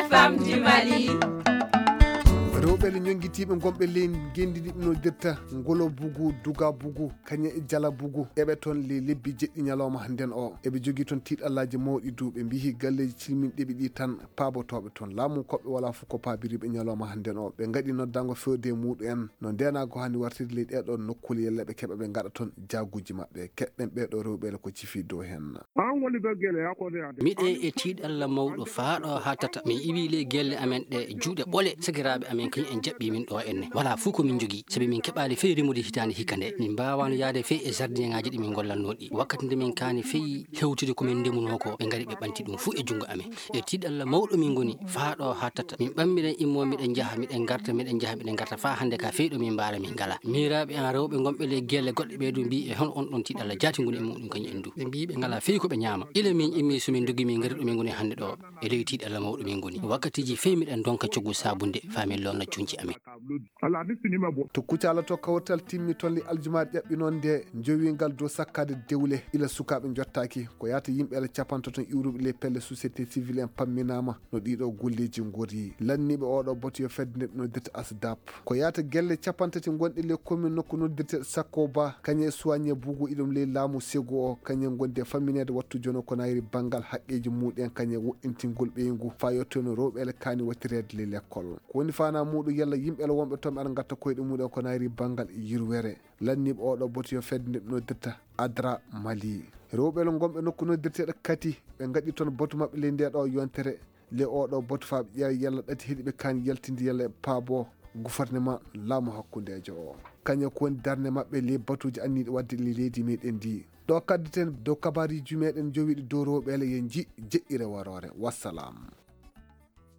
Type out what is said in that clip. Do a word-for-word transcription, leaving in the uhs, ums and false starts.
femme du Mali. rewɓe le ñonguitiɓe gonɓe leydi gendiniɓe no dirta ngolo bugu duga bugu kañe e jala bugu eɓe toon le lebbi jeɗɗi ñalawma hannden o eɓe jogui toon tiiɗallaji mawɗi duuɓe mbihi galleji cilminɗeɓe ɗi tan paabotoɓe toon laamu koɓɓe wala fof ko paabiriɓe ñalawma hannden o ɓe gaɗi noddango fewde muɗum en no ndenago hanni wartirde leydi ɗeɗo nokkule yelle ɓe keeɓa ɓe gaɗa toon jaguji mabɓe keɗɗen ɓeɗo rewɓele ko cifi dow hen. miɗe e tiiɗalla mawɗo faaɗo ha tata min iwi ley gelle amen ɗe juuɗe ɓole sakiraɓe amen kañum en jaɓɓi min ɗo enne wala fuu komin jogui saabi min keɓali fewi remude hitande hikka nde min mbawano yaade fewi e jardin ngaji ɗi min gollanno ɗi wakkati nde min kani fewi hewtude komin ndemuno ko ɓe gaari ɓe ɓanti ɗum fuu e junggo amen e tiiɗalla mawɗo min goni faaɗo ha tata min ɓammiɗen immo miɗen jaaha miɗen garta miɗen jaaha miɗen garta fa hande ka fewi ɗo min mbaara min ngala miraɓe an rewɓe gonɓe ley gelle goɗɗe ɓeɗo mbi e hono on ɗon tiiɗalla jaati goni e muɗum kañum en du ɓe mbi ɓe ngala fewi koɓe ñaama ila min immi somin dogui min gaari ɗo min goni hande ɗo e ley tiiɗalla mawɗo min goni wakkatiji fewi miɗen donka coggu sabunde famin lonna cunci amen. to kucala to kawtal timmi tolli aljumaɗe ƴaɓɓi noon nde jowingal dow sakkade dewle ila sukaɓe jottaki ko yata yimɓe capanto ton iwruɓe les pelle société civile en pamminama no ɗiɗo golleji gori lanniɓe oɗo boto yo fedde no dirta asdap ko yata gelle capantati gonɗe les commune nokku noddirte sakko ba kañe soigne bugu iɗum ley laamu sego o kañen gonde famminede wattu jono ko nayri banggal haqqeji muɗen kañe woɗɗintingol ɓeygu fa yettono rewɓele kani wattirede ley l'école ko woni fana muɗum yalla yimɓele wonɓe toon aɗa gatta koyɗe muɗum ko nayri banggal yirwere lanniɓe oɗo boto yo fedde noddirta adra mali rewɓele gonɓe nokku noddirteɗo kati ɓe gaɗi toon boto mabɓe ley ndeɗo yontere le oɗo boto fa ɓe ƴeewa yalla ɗati heeɗi ɓe kani yaltinde yalla e paabo gouvernement laamu hakkudejo o kañum ko woni darde mabɓe les batuji anniɗi wadde le leydi meɗen ndi ɗo kaddeten dow kabariji meɗen jowiɗi dow rewɓele yen ji jeƴƴire warore wassalam.